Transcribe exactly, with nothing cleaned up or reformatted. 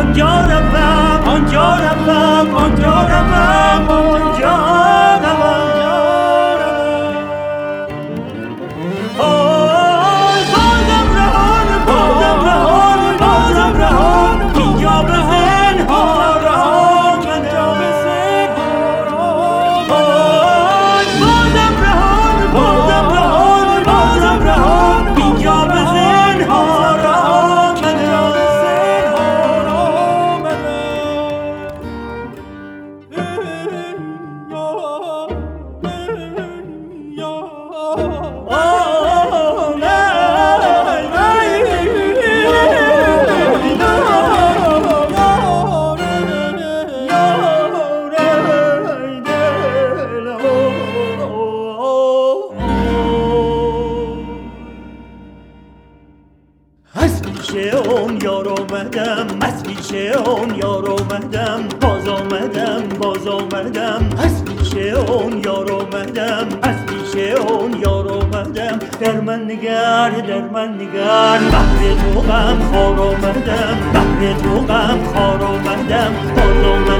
آنجا روم آنجا روم آنجا روم آنجا روم آی بازم رهان بازم رهان بازم رهان اینجا به زنهار رهان اینجا به زنهار آی بازم رهان بازم رهان بازم رهان اینجا به زنهار رهان اینجا به زنهار آمدم از پیش اون یار آمدم از پیش اون یار آمدم باز آمدم باز آمدم از پیش اون یار آمدم از پیش اون یار آمدم در من نگر در من نگر بهر تو غم خوار آمدم بهر تو غم خوار آمدم باز آمدم